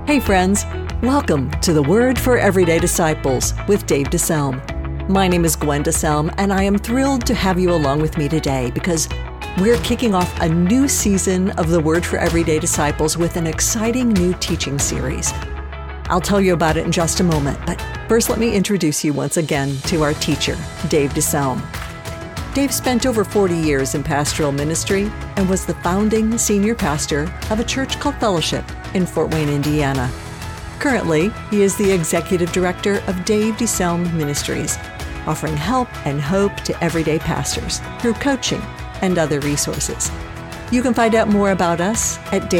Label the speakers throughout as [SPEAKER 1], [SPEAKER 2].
[SPEAKER 1] Hey friends, welcome to the Word for Everyday Disciples with Dave DeSelm. My name is Gwen DeSelm, and I am thrilled to have you along with me today because we're kicking off a new season of the Word for Everyday Disciples with an exciting new teaching series. I'll tell you about it in just a moment, but first let me introduce you once again to our teacher, Dave DeSelm. Dave spent over 40 years in pastoral ministry and was the founding senior pastor of a church called Fellowship in Fort Wayne, Indiana. Currently, he is the executive director of Dave DeSelm Ministries, offering help and hope to everyday pastors through coaching and other resources. You can find out more about us at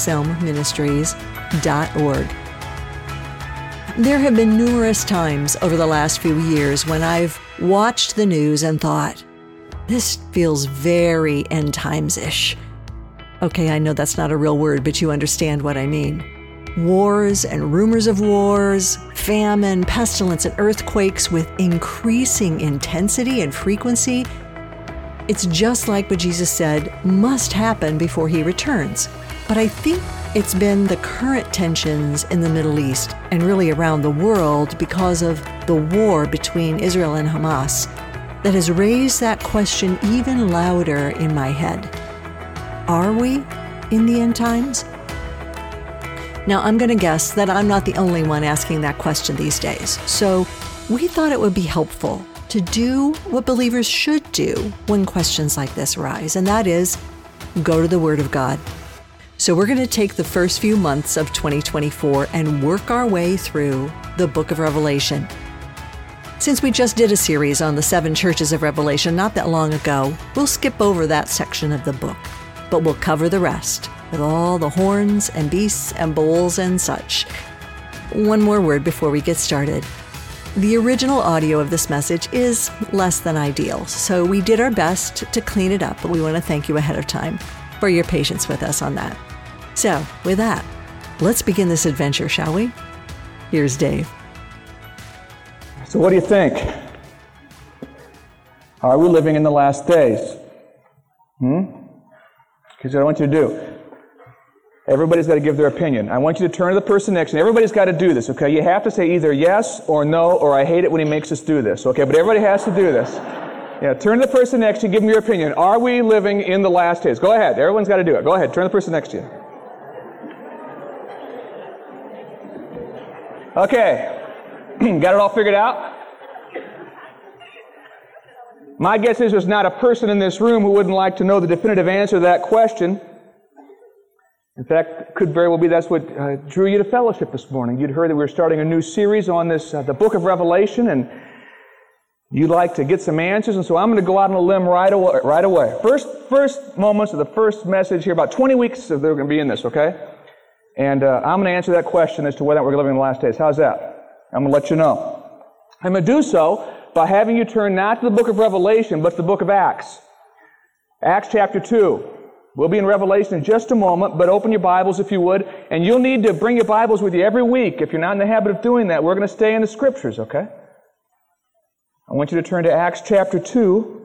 [SPEAKER 1] davedeselmministries.org. There have been numerous times over the last few years when I've watched the news and thought, this feels very end times-ish. Okay, I know that's not a real word, but you understand what I mean. Wars and rumors of wars, famine, pestilence, and earthquakes with increasing intensity and frequency. It's just like what Jesus said must happen before he returns. But I think it's been the current tensions in the Middle East and really around the world because of the war between Israel and Hamas that has raised that question even louder in my head. Are we in the end times? Now, I'm going to guess that I'm not the only one asking that question these days. So we thought it would be helpful to do what believers should do when questions like this arise, and that is go to the Word of God. So we're going to take the first few months of 2024 and work our way through the book of Revelation. Since we just did a series on the 7 churches of Revelation not that long ago, we'll skip over that section of the book, but we'll cover the rest with all the horns and beasts and bowls and such. One more word before we get started. The original audio of this message is less than ideal, so we did our best to clean it up, but we want to thank you ahead of time for your patience with us on that. So, with that, let's begin this adventure, shall we? Here's Dave.
[SPEAKER 2] So what do you think? Are we living in the last days? Because what I want you to do, everybody's got to give their opinion. I want you to turn to the person next to you. Everybody's got to do this, okay? You have to say either yes or no, or I hate it when he makes us do this, okay? But everybody has to do this. Yeah, turn to the person next to you, give them your opinion. Are we living in the last days? Go ahead. Everyone's got to do it. Go ahead. Turn to the person next to you. Okay. Got it all figured out? My guess is there's not a person in this room who wouldn't like to know the definitive answer to that question. In fact, it could very well be that's what drew you to Fellowship this morning. You'd heard that we were starting a new series on this, the book of Revelation, and you'd like to get some answers, and so I'm going to go out on a limb right away. First moments of the first message here, about 20 weeks they're going to be in this, okay? And I'm going to answer that question as to whether we're living in the last days. How's that? I'm going to let you know. I'm going to do so by having you turn not to the book of Revelation, but to the book of Acts. Acts chapter 2. We'll be in Revelation in just a moment, but open your Bibles if you would, and you'll need to bring your Bibles with you every week. If you're not in the habit of doing that, we're going to stay in the Scriptures, okay? I want you to turn to Acts chapter 2.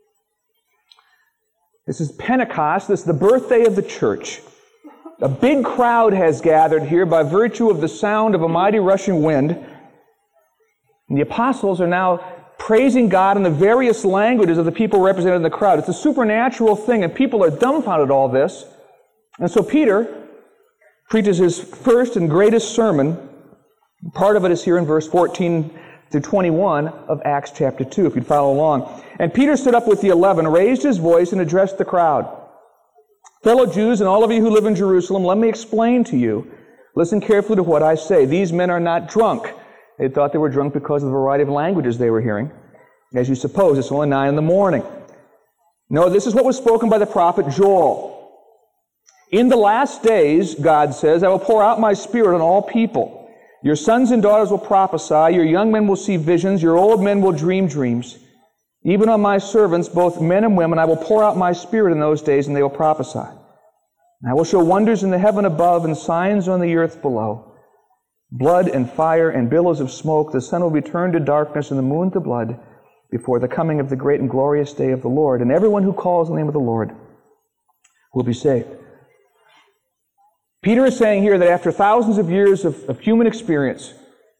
[SPEAKER 2] This is Pentecost. This is the birthday of the church. A big crowd has gathered here by virtue of the sound of a mighty rushing wind. And the apostles are now praising God in the various languages of the people represented in the crowd. It's a supernatural thing, and people are dumbfounded at all this. And so Peter preaches his first and greatest sermon. Part of it is here in verse 14 through 21 of Acts chapter 2, if you'd follow along. And Peter stood up with the 11, raised his voice, and addressed the crowd. Fellow Jews and all of you who live in Jerusalem, let me explain to you. Listen carefully to what I say. These men are not drunk. They thought they were drunk because of the variety of languages they were hearing. As you suppose, it's only 9 a.m. No, this is what was spoken by the prophet Joel. In the last days, God says, I will pour out my Spirit on all people. Your sons and daughters will prophesy. Your young men will see visions. Your old men will dream dreams. Even on my servants, both men and women, I will pour out my Spirit in those days, and they will prophesy. And I will show wonders in the heaven above and signs on the earth below. Blood and fire and billows of smoke. The sun will be turned to darkness and the moon to blood before the coming of the great and glorious day of the Lord. And everyone who calls on the name of the Lord will be saved. Peter is saying here that after thousands of years of human experience,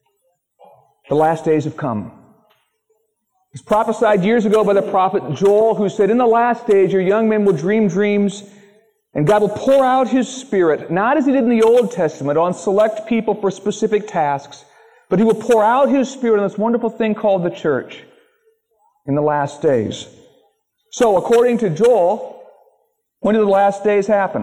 [SPEAKER 2] the last days have come. It's prophesied years ago by the prophet Joel, who said, in the last days your young men will dream dreams, and God will pour out His Spirit, not as He did in the Old Testament, on select people for specific tasks, but He will pour out His Spirit on this wonderful thing called the church in the last days. So, according to Joel, when did the last days happen?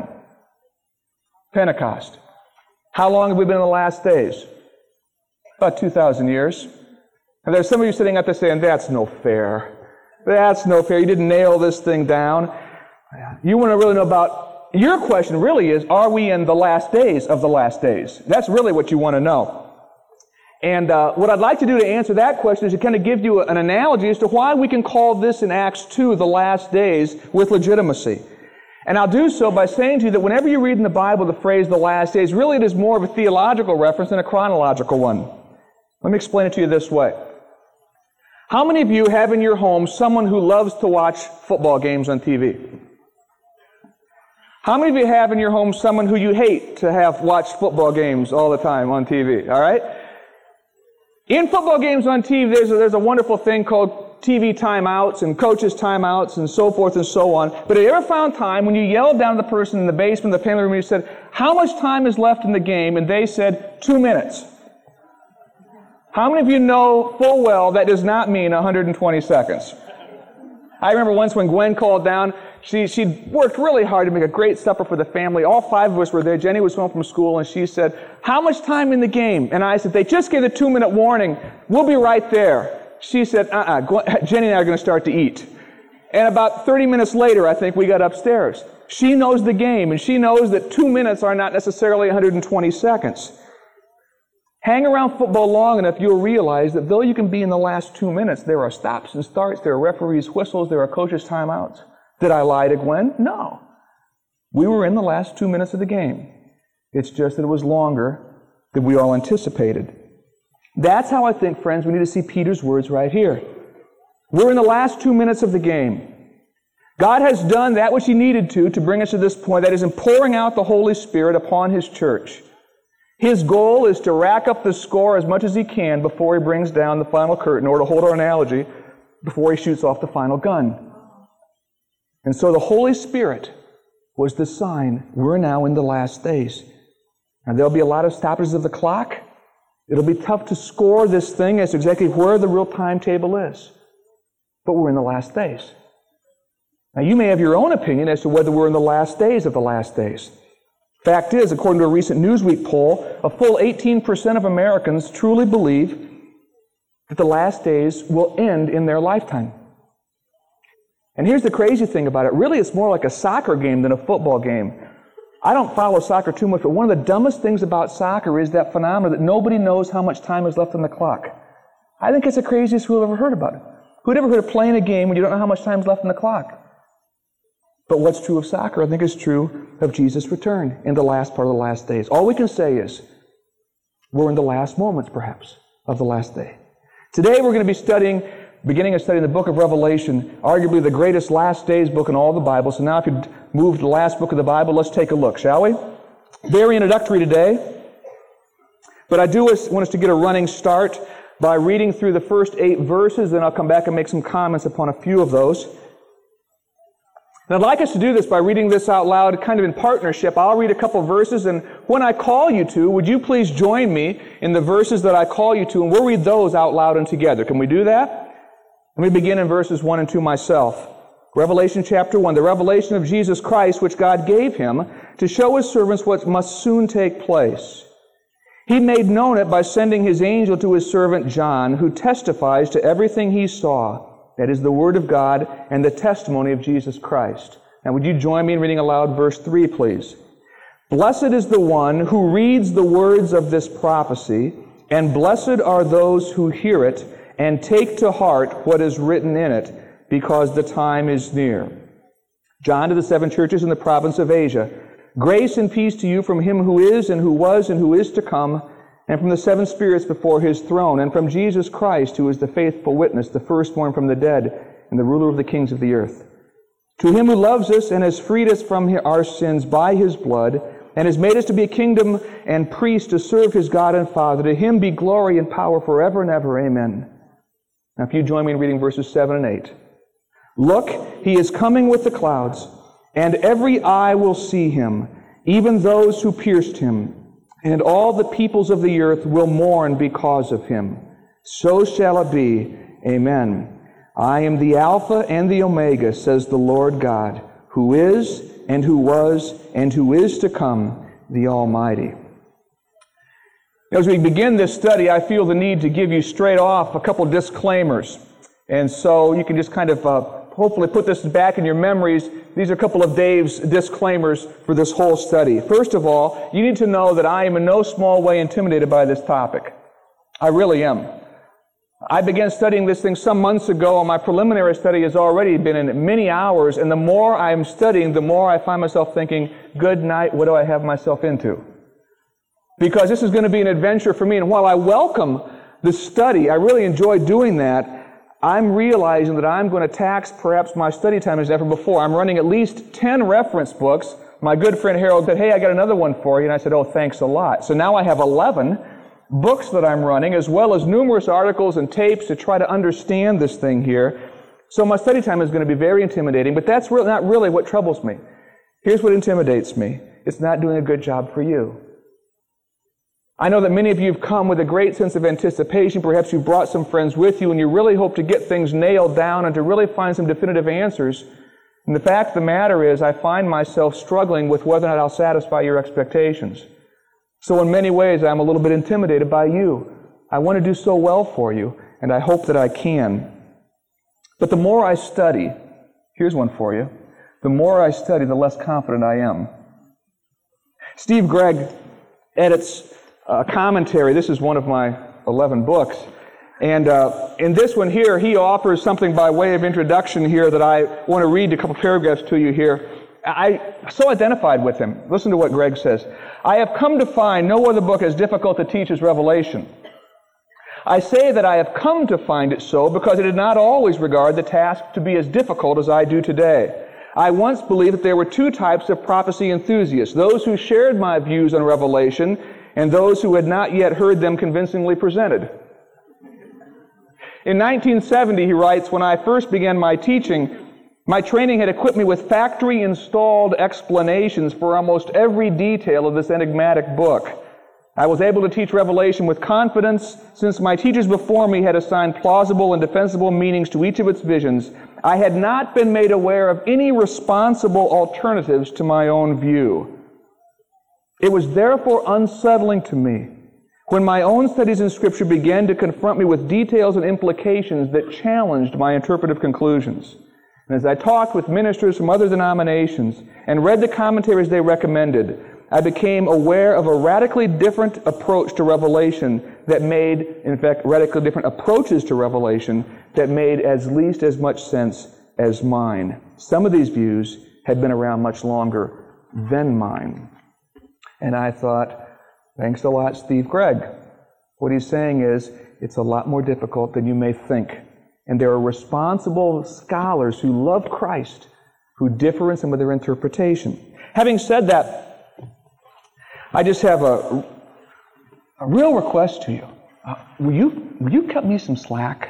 [SPEAKER 2] Pentecost. How long have we been in the last days? About 2,000 years. And there's some of you sitting up there saying, that's no fair. That's no fair. You didn't nail this thing down. You want to really know about, your question really is, are we in the last days of the last days? That's really what you want to know. And what I'd like to do to answer that question is to kind of give you an analogy as to why we can call this in Acts 2 the last days with legitimacy. And I'll do so by saying to you that whenever you read in the Bible the phrase the last days, really it is more of a theological reference than a chronological one. Let me explain it to you this way. How many of you have in your home someone who loves to watch football games on TV? How many of you have in your home someone who you hate to have watch football games all the time on TV? All right? In football games on TV, there's a wonderful thing called TV timeouts and coaches timeouts and so forth and so on. But have you ever found time when you yelled down at the person in the basement of the family room and you said, how much time is left in the game? And they said, 2 minutes. How many of you know full well that does not mean 120 seconds? I remember once when Gwen called down, she worked really hard to make a great supper for the family. All 5 of us were there. Jenny was home from school, and she said, how much time in the game? And I said, they just gave a 2-minute warning. We'll be right there. She said, Jenny and I are going to start to eat. And about 30 minutes later, I think, we got upstairs. She knows the game, and she knows that 2 minutes are not necessarily 120 seconds. Hang around football long enough, you'll realize that though you can be in the last 2 minutes, there are stops and starts, there are referees' whistles, there are coaches' timeouts. Did I lie to Gwen? No. We were in the last 2 minutes of the game. It's just that it was longer than we all anticipated. That's how I think, friends, we need to see Peter's words right here. We're in the last 2 minutes of the game. God has done that which He needed to bring us to this point, that is, in pouring out the Holy Spirit upon His church. His goal is to rack up the score as much as He can before He brings down the final curtain, or to hold our analogy, before He shoots off the final gun. And so the Holy Spirit was the sign we're now in the last days. And there'll be a lot of stoppages of the clock. It'll be tough to score this thing as to exactly where the real timetable is. But we're in the last days. Now you may have your own opinion as to whether we're in the last days of the last days. Fact is, according to a recent Newsweek poll, a full 18% of Americans truly believe that the last days will end in their lifetime. And here's the crazy thing about it. Really, it's more like a soccer game than a football game. I don't follow soccer too much, but one of the dumbest things about soccer is that phenomenon that nobody knows how much time is left on the clock. I think it's the craziest we've ever heard about it. Who'd ever heard of playing a game when you don't know how much time is left on the clock? But what's true of soccer, I think, is true of Jesus' return in the last part of the last days. All we can say is, we're in the last moments, perhaps, of the last day. Today we're going to be beginning a study in the book of Revelation, arguably the greatest last days book in all the Bible. So now if you move to the last book of the Bible, let's take a look, shall we? Very introductory today. But I do want us to get a running start by reading through the first 8 verses, then I'll come back and make some comments upon a few of those. And I'd like us to do this by reading this out loud, kind of in partnership. I'll read a couple verses, and when I call you to, would you please join me in the verses that I call you to, and we'll read those out loud and together. Can we do that? Let me begin in verses 1 and 2 myself. Revelation chapter 1, the revelation of Jesus Christ, which God gave Him to show His servants what must soon take place. He made known it by sending His angel to His servant John, who testifies to everything he saw. That is the Word of God and the testimony of Jesus Christ. Now would you join me in reading aloud verse 3, please? Blessed is the one who reads the words of this prophecy, and blessed are those who hear it and take to heart what is written in it, because the time is near. John to the 7 churches in the province of Asia. Grace and peace to you from Him who is and who was and who is to come, and from the 7 spirits before His throne, and from Jesus Christ, who is the faithful witness, the firstborn from the dead, and the ruler of the kings of the earth. To Him who loves us and has freed us from our sins by His blood, and has made us to be a kingdom and priests to serve His God and Father. To Him be glory and power forever and ever. Amen. Now, if you join me in reading verses 7 and 8. Look, He is coming with the clouds, and every eye will see Him, even those who pierced Him, and all the peoples of the earth will mourn because of Him. So shall it be. Amen. I am the Alpha and the Omega, says the Lord God, who is, and who was, and who is to come, the Almighty. As we begin this study, I feel the need to give you straight off a couple disclaimers. And so you can just kind of hopefully put this back in your memories. These are a couple of Dave's disclaimers for this whole study. First of all, you need to know that I am in no small way intimidated by this topic. I really am. I began studying this thing some months ago, and my preliminary study has already been in many hours, and the more I'm studying, the more I find myself thinking, good night, what do I have myself into? Because this is going to be an adventure for me, and while I welcome the study, I really enjoy doing that, I'm realizing that I'm going to tax perhaps my study time as ever before. I'm running at least 10 reference books. My good friend Harold said, hey, I got another one for you, and I said, oh, thanks a lot. So now I have 11 books that I'm running, as well as numerous articles and tapes to try to understand this thing here. So my study time is going to be very intimidating, but that's not really what troubles me. Here's what intimidates me. It's not doing a good job for you. I know that many of you have come with a great sense of anticipation. Perhaps you've brought some friends with you, and you really hope to get things nailed down and to really find some definitive answers. And the fact of the matter is, I find myself struggling with whether or not I'll satisfy your expectations. So in many ways, I'm a little bit intimidated by you. I want to do so well for you, and I hope that I can. But the more I study, here's one for you, the more I study, the less confident I am. Steve Gregg edits a commentary. This is one of my 11 books. And in this one here, he offers something by way of introduction here that I want to read a couple paragraphs to you here. I so identified with him. Listen to what Gregg says. I have come to find no other book as difficult to teach as Revelation. I say that I have come to find it so because I did not always regard the task to be as difficult as I do today. I once believed that there were two types of prophecy enthusiasts, those who shared my views on Revelation and those who had not yet heard them convincingly presented. In 1970, he writes, when I first began my teaching, my training had equipped me with factory-installed explanations for almost every detail of this enigmatic book. I was able to teach Revelation with confidence since my teachers before me had assigned plausible and defensible meanings to each of its visions. I had not been made aware of any responsible alternatives to my own view. It was therefore unsettling to me when my own studies in Scripture began to confront me with details and implications that challenged my interpretive conclusions. And as I talked with ministers from other denominations and read the commentaries they recommended, I became aware of a radically different approach to Revelation that made, in fact, radically different approaches to Revelation that made as least as much sense as mine. Some of these views had been around much longer than mine. And I thought, thanks a lot, Steve Gregg. What he's saying is, it's a lot more difficult than you may think. And there are responsible scholars who love Christ who differ in some of their interpretation. Having said that, I just have a real request to you. Will you cut me some slack?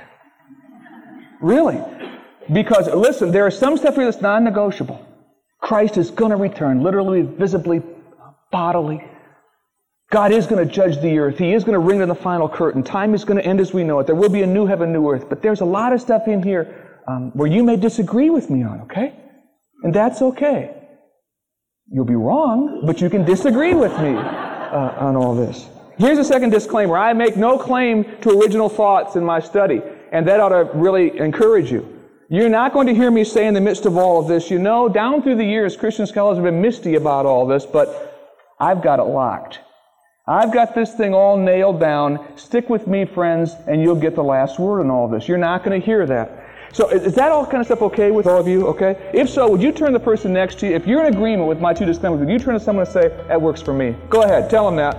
[SPEAKER 2] Really? Because, listen, there is some stuff here that's non-negotiable. Christ is going to return, literally, visibly, bodily. God is going to judge the earth. He is going to ring in the final curtain. Time is going to end as we know it. There will be a new heaven, new earth. But there's a lot of stuff in here where you may disagree with me on, okay? And that's okay. You'll be wrong, but you can disagree with me on all this. Here's a second disclaimer. I make no claim to original thoughts in my study, and that ought to really encourage you. You're not going to hear me say in the midst of all of this, you know, down through the years, Christian scholars have been misty about all this, but I've got it locked. I've got this thing all nailed down. Stick with me, friends, and you'll get the last word on all this. You're not going to hear that. So is that all kind of stuff okay with all of you, okay? If so, would you turn to the person next to you? If you're in agreement with my two disclaimers, would you turn to someone and say, that works for me? Go ahead, tell them that.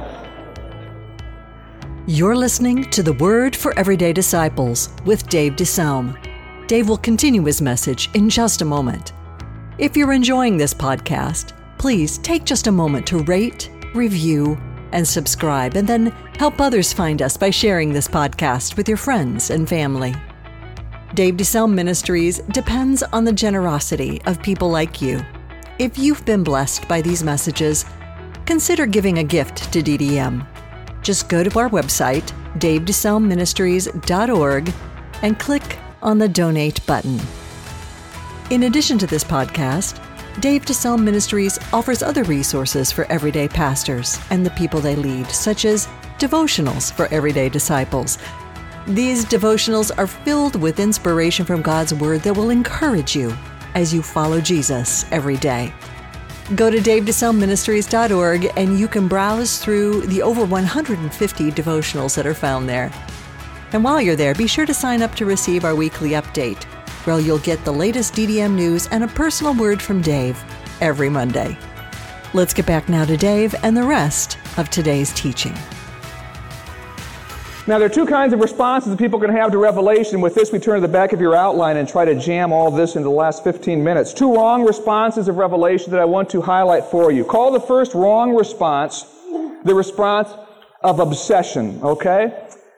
[SPEAKER 1] You're listening to The Word for Everyday Disciples with Dave DeSalm. Dave will continue his message in just a moment. If you're enjoying this podcast, Please take just a moment to rate, review, and subscribe, and then help others find us by sharing this podcast with your friends and family. Dave DeSelm Ministries depends on the generosity of people like you. If you've been blessed by these messages, consider giving a gift to DDM. Just go to our website, davedeselmministries.org, and click on the Donate button. In addition to this podcast, Dave DeSelm Ministries offers other resources for everyday pastors and the people they lead, such as devotionals for everyday disciples. These devotionals are filled with inspiration from God's Word that will encourage you as you follow Jesus every day. Go to davedeselmministries.org and you can browse through the over 150 devotionals that are found there. And while you're there, be sure to sign up to receive our weekly update, where you'll get the latest DDM news and a personal word from Dave every Monday. Let's get back now to Dave and the rest of today's teaching.
[SPEAKER 2] Now, there are two kinds of responses that people can have to Revelation. With this, we turn to the back of your outline and try to jam all this into the last 15 minutes. Two wrong responses of Revelation that I want to highlight for you. Call the first wrong response the response of obsession, okay?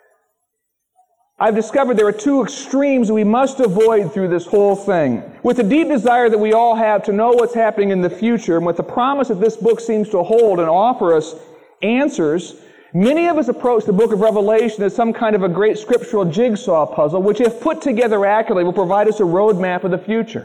[SPEAKER 2] I've discovered there are two extremes we must avoid through this whole thing. With the deep desire that we all have to know what's happening in the future, and with the promise that this book seems to hold and offer us answers, many of us approach the book of Revelation as some kind of a great scriptural jigsaw puzzle, which, if put together accurately, will provide us a roadmap of the future.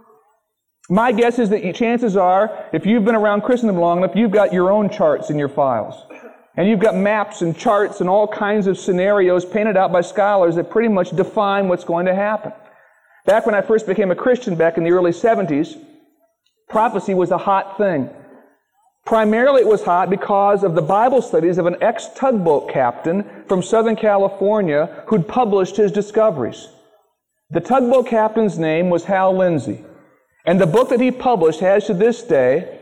[SPEAKER 2] My guess is that chances are, if you've been around Christendom long enough, you've got your own charts in your files. And you've got maps and charts and all kinds of scenarios painted out by scholars that pretty much define what's going to happen. Back when I first became a Christian back in the early 70s, prophecy was a hot thing. Primarily it was hot because of the Bible studies of an ex-tugboat captain from Southern California who'd published his discoveries. The tugboat captain's name was Hal Lindsey. And the book that he published has to this day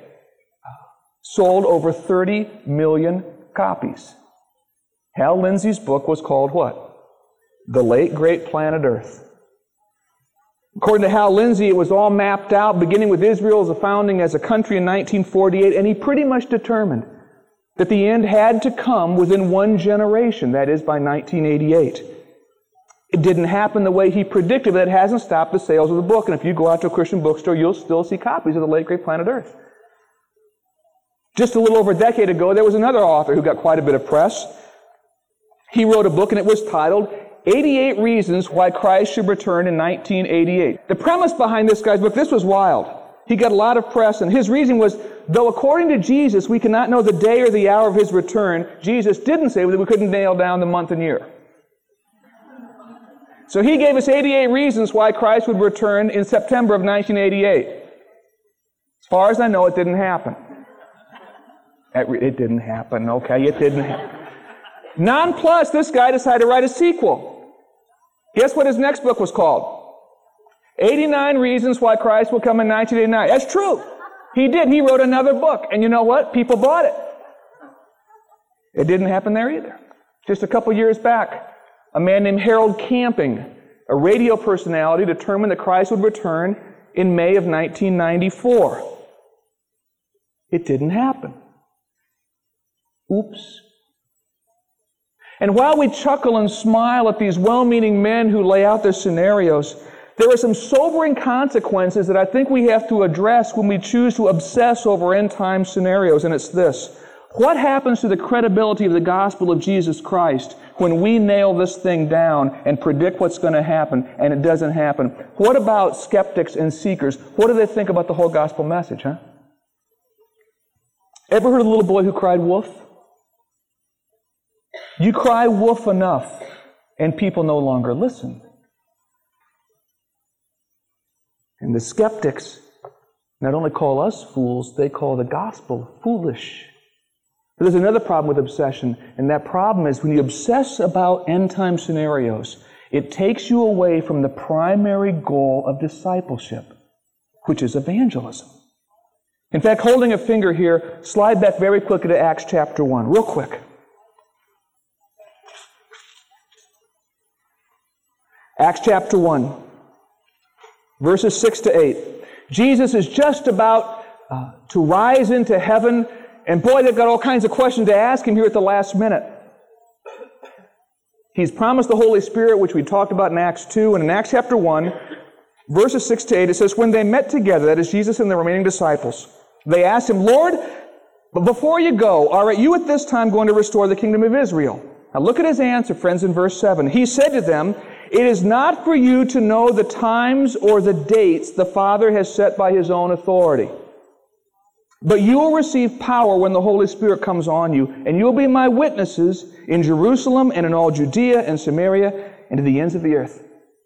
[SPEAKER 2] sold over 30 million copies. Hal Lindsey's book was called what? The Late Great Planet Earth. According to Hal Lindsey, it was all mapped out, beginning with Israel's founding as a country in 1948, and he pretty much determined that the end had to come within one generation, that is, by 1988. It didn't happen the way he predicted, but it hasn't stopped the sales of the book, and if you go out to a Christian bookstore, you'll still see copies of The Late Great Planet Earth. Just a little over a decade ago, there was another author who got quite a bit of press. He wrote a book, and it was titled 88 Reasons Why Christ Should Return in 1988. The premise behind this guy's book, this was wild. He got a lot of press, and his reason was, though according to Jesus, we cannot know the day or the hour of his return, Jesus didn't say that we couldn't nail down the month and year. So he gave us 88 reasons why Christ would return in September of 1988. As far as I know, it didn't happen. It didn't happen, okay? It didn't happen. Nonplussed, this guy decided to write a sequel. Guess what his next book was called? 89 Reasons Why Christ Will Come in 1989. That's true. He did. He wrote another book. And you know what? People bought it. It didn't happen there either. Just a couple years back, a man named Harold Camping, a radio personality, determined that Christ would return in May of 1994. It didn't happen. Oops. And while we chuckle and smile at these well-meaning men who lay out their scenarios, there are some sobering consequences that I think we have to address when we choose to obsess over end-time scenarios, and it's this. What happens to the credibility of the gospel of Jesus Christ when we nail this thing down and predict what's going to happen and it doesn't happen? What about skeptics and seekers? What do they think about the whole gospel message, huh? Ever heard of the little boy who cried wolf? You cry wolf enough, and people no longer listen. And the skeptics not only call us fools, they call the gospel foolish. But there's another problem with obsession, and that problem is when you obsess about end-time scenarios, it takes you away from the primary goal of discipleship, which is evangelism. In fact, holding a finger here, slide back very quickly to Acts chapter 1, real quick. Acts chapter 1, verses 6 to 8. Jesus is just about to rise into heaven. And boy, they've got all kinds of questions to ask him here at the last minute. He's promised the Holy Spirit, which we talked about in Acts 2. And in Acts chapter 1, verses 6 to 8, it says, when they met together, that is Jesus and the remaining disciples, they asked him, Lord, but before you go, are you at this time going to restore the kingdom of Israel? Now look at his answer, friends, in verse 7. He said to them, it is not for you to know the times or the dates the Father has set by his own authority. But you will receive power when the Holy Spirit comes on you, and you will be my witnesses in Jerusalem and in all Judea and Samaria and to the ends of the earth.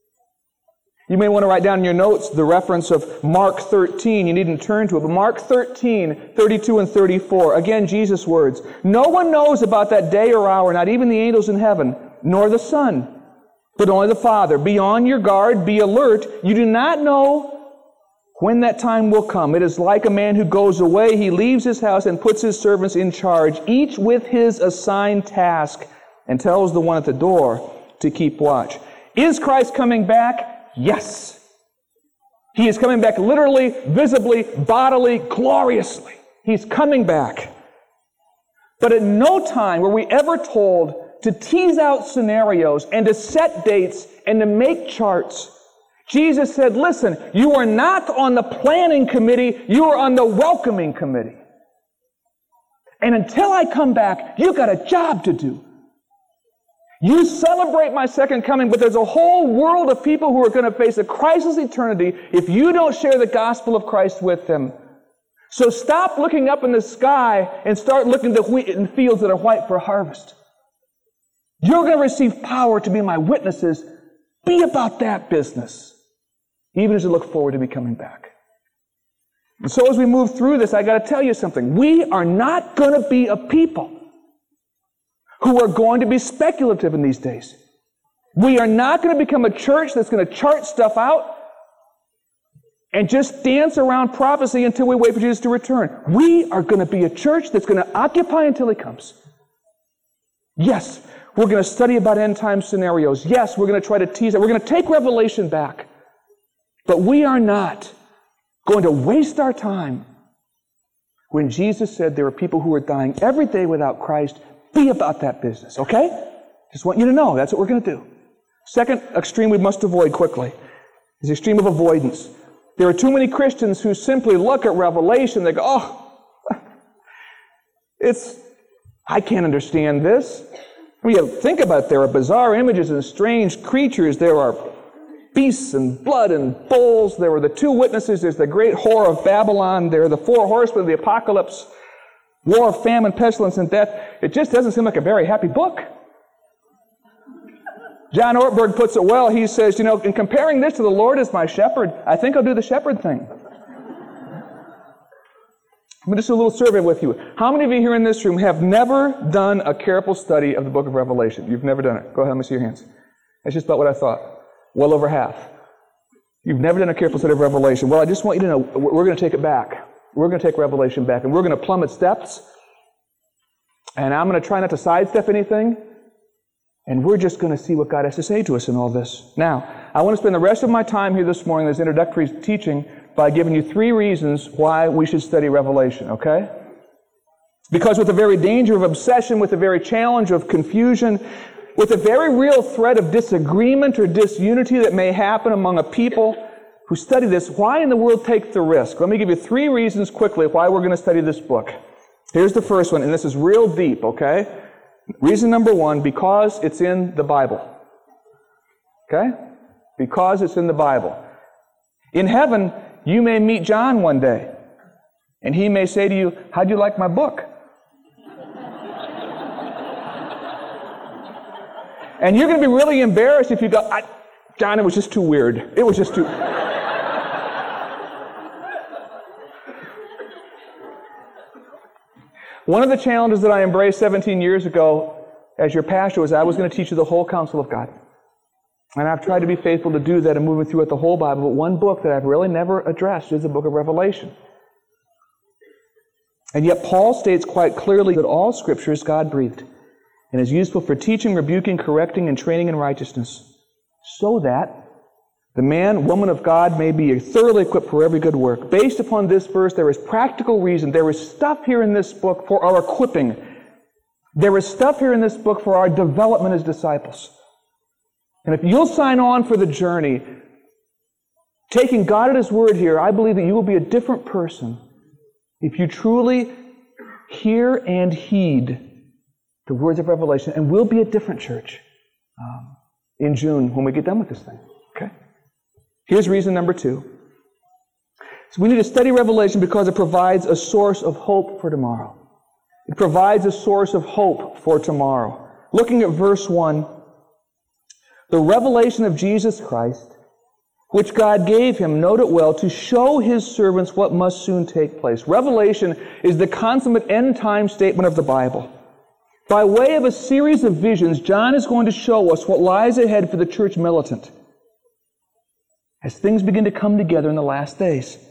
[SPEAKER 2] You may want to write down in your notes the reference of Mark 13. You needn't turn to it, but Mark 13, 32 and 34. Again, Jesus' words. No one knows about that day or hour, not even the angels in heaven, nor the Son, but only the Father. Be on your guard, be alert. You do not know when that time will come. It is like a man who goes away. He leaves his house and puts his servants in charge, each with his assigned task, and tells the one at the door to keep watch. Is Christ coming back? Yes. He is coming back literally, visibly, bodily, gloriously. He's coming back. But at no time were we ever told to tease out scenarios and to set dates and to make charts. Jesus said, listen, you are not on the planning committee, you are on the welcoming committee. And until I come back, you've got a job to do. You celebrate my second coming, but there's a whole world of people who are going to face a crisis eternity if you don't share the gospel of Christ with them. So stop looking up in the sky and start looking at wheat in fields that are white for harvest. You're going to receive power to be my witnesses. Be about that business, even as you look forward to me coming back. And so as we move through this, I got to tell you something. We are not going to be a people who are going to be speculative in these days. We are not going to become a church that's going to chart stuff out and just dance around prophecy until we wait for Jesus to return. We are going to be a church that's going to occupy until he comes. Yes, we're going to study about end time scenarios. Yes, we're going to try to tease it. We're going to take Revelation back. But we are not going to waste our time when Jesus said there are people who are dying every day without Christ. Be about that business, okay? Just want you to know that's what we're going to do. Second extreme we must avoid quickly is the extreme of avoidance. There are too many Christians who simply look at Revelation, they go, I can't understand this. Think about it. There are bizarre images and strange creatures. There are beasts and blood and bulls. There are the two witnesses. There's the great whore of Babylon. There are the four horsemen of the apocalypse. War, famine, pestilence, and death. It just doesn't seem like a very happy book. John Ortberg puts it well. He says, in comparing this to the Lord as my shepherd, I think I'll do the shepherd thing. I'm going to do a little survey with you. How many of you here in this room have never done a careful study of the book of Revelation? You've never done it. Go ahead, let me see your hands. That's just about what I thought. Well over half. You've never done a careful study of Revelation. Well, I just want you to know, we're going to take it back. We're going to take Revelation back, and we're going to plumb its depths, and I'm going to try not to sidestep anything, and we're just going to see what God has to say to us in all this. Now, I want to spend the rest of my time here this morning, this introductory teaching, by giving you 3 reasons why we should study Revelation, okay? Because with the very danger of obsession, with the very challenge of confusion, with the very real threat of disagreement or disunity that may happen among a people who study this, why in the world take the risk? Let me give you 3 reasons quickly why we're going to study this book. Here's the first one, and this is real deep, okay? Reason number 1, because it's in the Bible. Okay? Because it's in the Bible. In heaven, you may meet John one day, and he may say to you, how'd you like my book? And you're going to be really embarrassed if you go, John, it was just too weird. It was just too... One of the challenges that I embraced 17 years ago as your pastor was I was going to teach you the whole counsel of God. And I've tried to be faithful to do that and moving through it the whole Bible. But one book that I've really never addressed is the book of Revelation. And yet Paul states quite clearly that all Scripture is God-breathed and is useful for teaching, rebuking, correcting, and training in righteousness, so that the man, woman of God may be thoroughly equipped for every good work. Based upon this verse, there is practical reason. There is stuff here in this book for our equipping. There is stuff here in this book for our development as disciples. And if you'll sign on for the journey, taking God at His word here, I believe that you will be a different person if you truly hear and heed the words of Revelation, and we'll be a different church in June when we get done with this thing. Okay? Here's reason number 2. So we need to study Revelation because it provides a source of hope for tomorrow. It provides a source of hope for tomorrow. Looking at verse 1, the revelation of Jesus Christ, which God gave Him, note it well, to show His servants what must soon take place. Revelation is the consummate end-time statement of the Bible. By way of a series of visions, John is going to show us what lies ahead for the church militant as things begin to come together in the last days.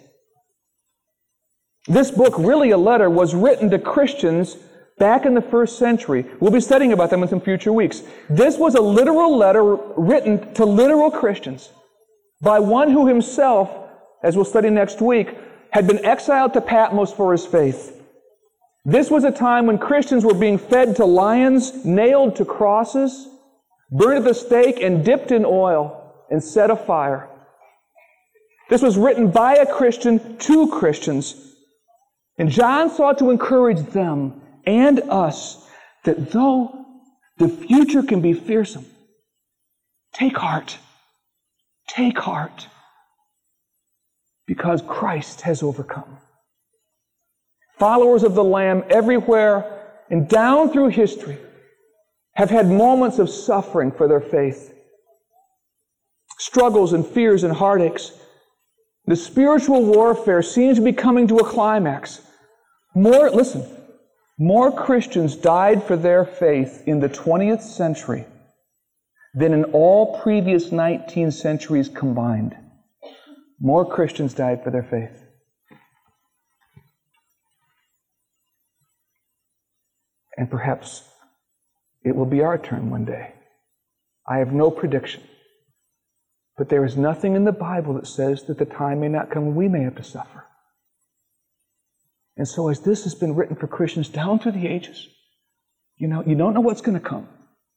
[SPEAKER 2] This book, really a letter, was written to Christians back in the first century. We'll be studying about them in some future weeks. This was a literal letter written to literal Christians by one who himself, as we'll study next week, had been exiled to Patmos for his faith. This was a time when Christians were being fed to lions, nailed to crosses, burned at the stake, and dipped in oil and set afire. This was written by a Christian to Christians. And John sought to encourage them and us that though the future can be fearsome, take heart. Take heart. Because Christ has overcome. Followers of the Lamb everywhere and down through history have had moments of suffering for their faith. Struggles and fears and heartaches. The spiritual warfare seems to be coming to a climax. More Christians died for their faith in the 20th century than in all previous 19 centuries combined. More Christians died for their faith. And perhaps it will be our turn one day. I have no prediction. But there is nothing in the Bible that says that the time may not come when we may have to suffer. And so as this has been written for Christians down through the ages, you don't know what's going to come.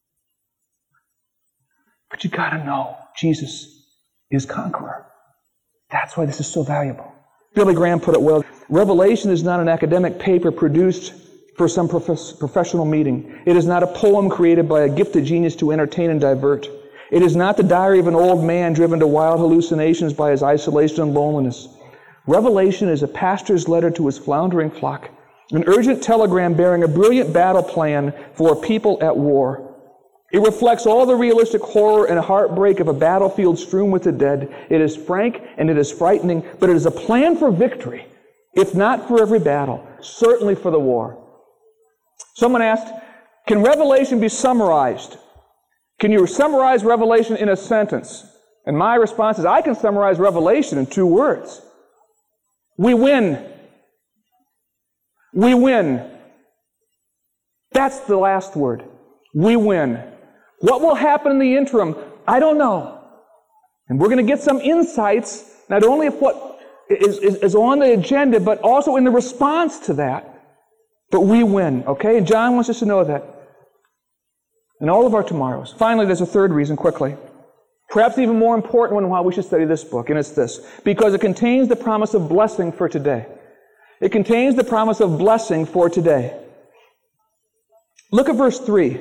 [SPEAKER 2] But you got to know Jesus is conqueror. That's why this is so valuable. Billy Graham put it well. Revelation is not an academic paper produced for some professional meeting. It is not a poem created by a gifted genius to entertain and divert. It is not the diary of an old man driven to wild hallucinations by his isolation and loneliness. Revelation is a pastor's letter to his floundering flock, an urgent telegram bearing a brilliant battle plan for a people at war. It reflects all the realistic horror and heartbreak of a battlefield strewn with the dead. It is frank and it is frightening, but it is a plan for victory, if not for every battle, certainly for the war. Someone asked, can Revelation be summarized? Can you summarize Revelation in a sentence? And my response is, I can summarize Revelation in 2 words. We win. We win. That's the last word. We win. What will happen in the interim? I don't know. And we're going to get some insights, not only of what is on the agenda, but also in the response to that. But we win, okay? And John wants us to know that in all of our tomorrows. Finally, there's a third reason, quickly. Perhaps even more important one why we should study this book, and it's this. Because it contains the promise of blessing for today. It contains the promise of blessing for today. Look at verse 3.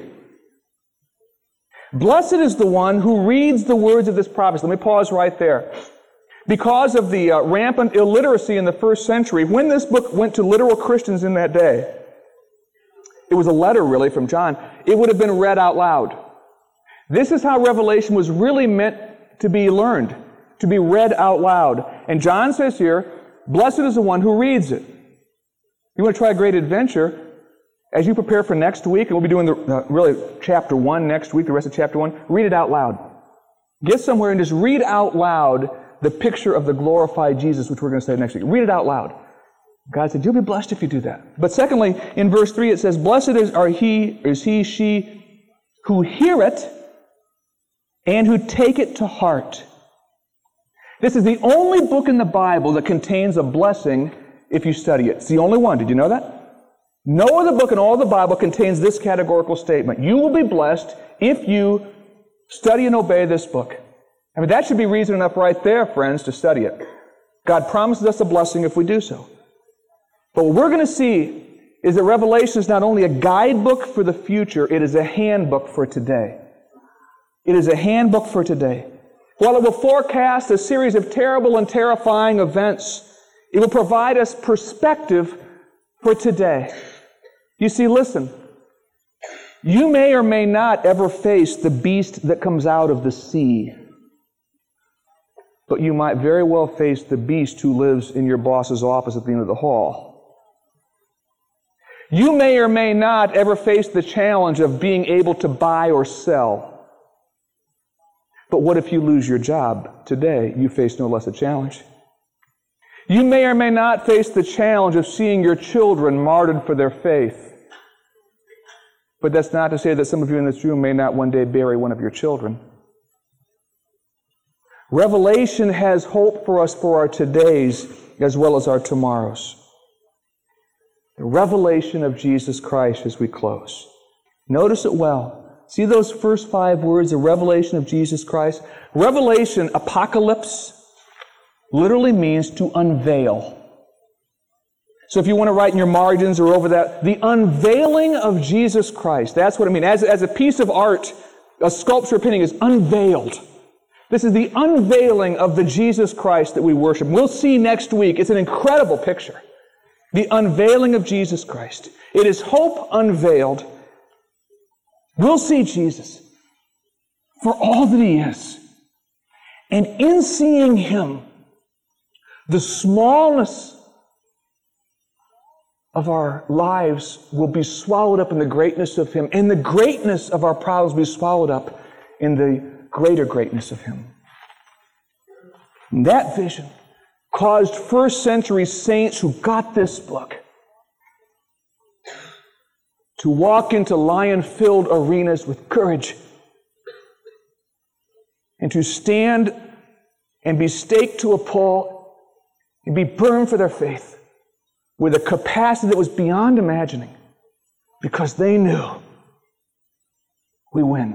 [SPEAKER 2] Blessed is the one who reads the words of this prophecy. Let me pause right there. Because of the rampant illiteracy in the first century, when this book went to literal Christians in that day, it was a letter really from John, it would have been read out loud. This is how Revelation was really meant to be learned, to be read out loud. And John says here, blessed is the one who reads it. You want to try a great adventure? As you prepare for next week, and we'll be doing really chapter 1 next week, the rest of chapter 1, read it out loud. Get somewhere and just read out loud the picture of the glorified Jesus, which we're going to study next week. Read it out loud. God said, you'll be blessed if you do that. But secondly, in verse 3 it says, blessed is he, she who hear it and who take it to heart. This is the only book in the Bible that contains a blessing if you study it. It's the only one. Did you know that? No other book in all the Bible contains this categorical statement. You will be blessed if you study and obey this book. I mean, that should be reason enough right there, friends, to study it. God promises us a blessing if we do so. But what we're going to see is that Revelation is not only a guidebook for the future, it is a handbook for today. It is a handbook for today. While it will forecast a series of terrible and terrifying events, it will provide us perspective for today. You see, listen, you may or may not ever face the beast that comes out of the sea, but you might very well face the beast who lives in your boss's office at the end of the hall. You may or may not ever face the challenge of being able to buy or sell. But what if you lose your job today? You face no less a challenge. You may or may not face the challenge of seeing your children martyred for their faith. But that's not to say that some of you in this room may not one day bury one of your children. Revelation has hope for us for our todays as well as our tomorrows. The revelation of Jesus Christ as we close. Notice it well. See those first 5 words, the revelation of Jesus Christ? Revelation, apocalypse, literally means to unveil. So if you want to write in your margins or over that, the unveiling of Jesus Christ, that's what it means. As a piece of art, a sculpture painting is unveiled. This is the unveiling of the Jesus Christ that we worship. We'll see next week. It's an incredible picture. The unveiling of Jesus Christ. It is hope unveiled. We'll see Jesus for all that He is. And in seeing Him, the smallness of our lives will be swallowed up in the greatness of Him, and the greatness of our problems will be swallowed up in the greater greatness of Him. And that vision caused first century saints who got this book to walk into lion-filled arenas with courage and to stand and be staked to a pole and be burned for their faith with a capacity that was beyond imagining because they knew we win.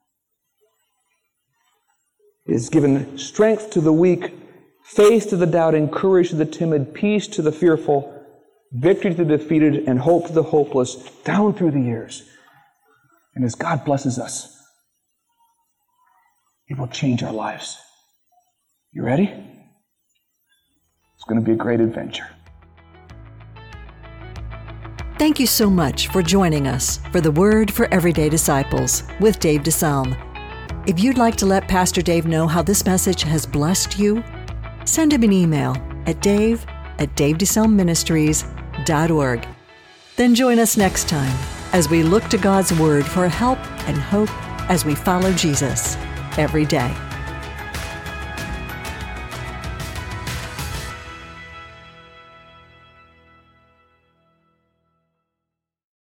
[SPEAKER 2] It has given strength to the weak, faith to the doubting, courage to the timid, peace to the fearful, victory to the defeated, and hope to the hopeless, down through the years. And as God blesses us, it will change our lives. You ready? It's going to be a great adventure.
[SPEAKER 1] Thank you so much for joining us for the Word for Everyday Disciples with Dave DeSalm. If you'd like to let Pastor Dave know how this message has blessed you, send him an email at dave@davedesalmministries.org. Then join us next time as we look to God's Word for help and hope as we follow Jesus every day.